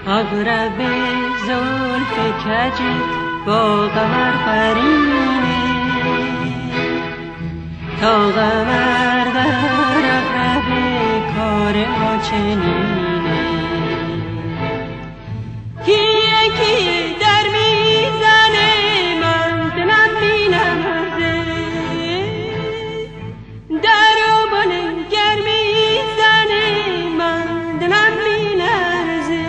اغرب زلف کجی با قمر قرینه، تا قمر در اغرب کار ما چنینه. کیه کیه در میزنه من دلم می‌لرزه، در و بن گر میزنه من دلم می‌لرزه.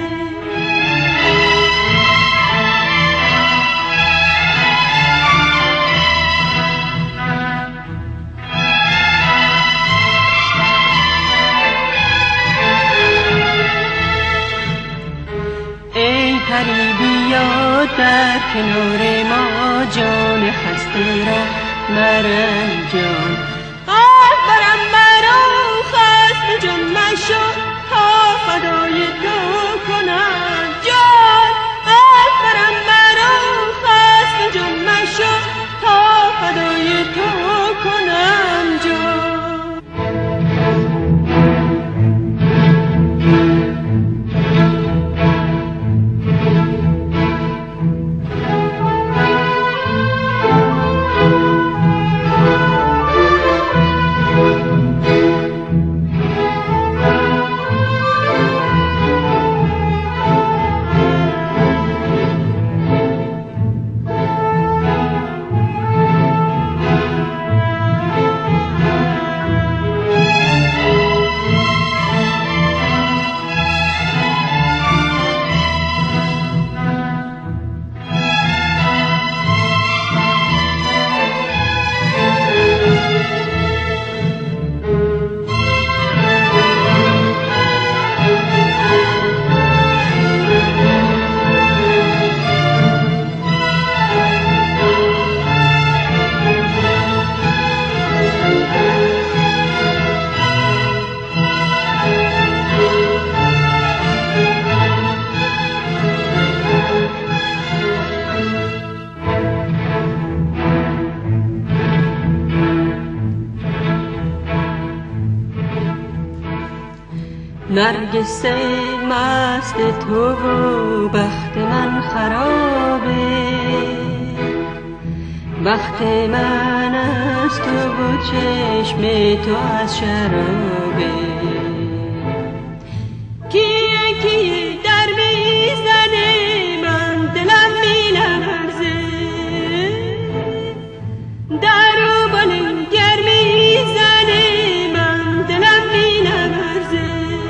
ای پری بیا در کنار ما، جان خسته را مرنجان. آه برم مرا خسته جان مشو، تا فدای تو کنم جان. آه برم مرا خسته جان مشو، تا فدای تو کنم جان. نرگس مست تو و بخت من خرابه، بخت من از تو و چشم تو از شرابه. کیه کیه در میزنه من دلم می‌لرزه، در و بن گر میزنه من دلم می‌لرزه.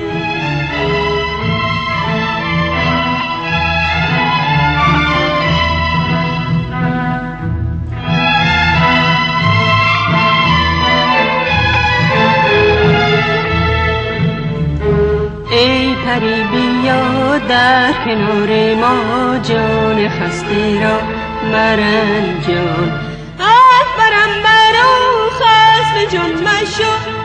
ای پری بیا در کنار ما، جان خسته را مرنجان. آه برم مرا خسته جان مشو،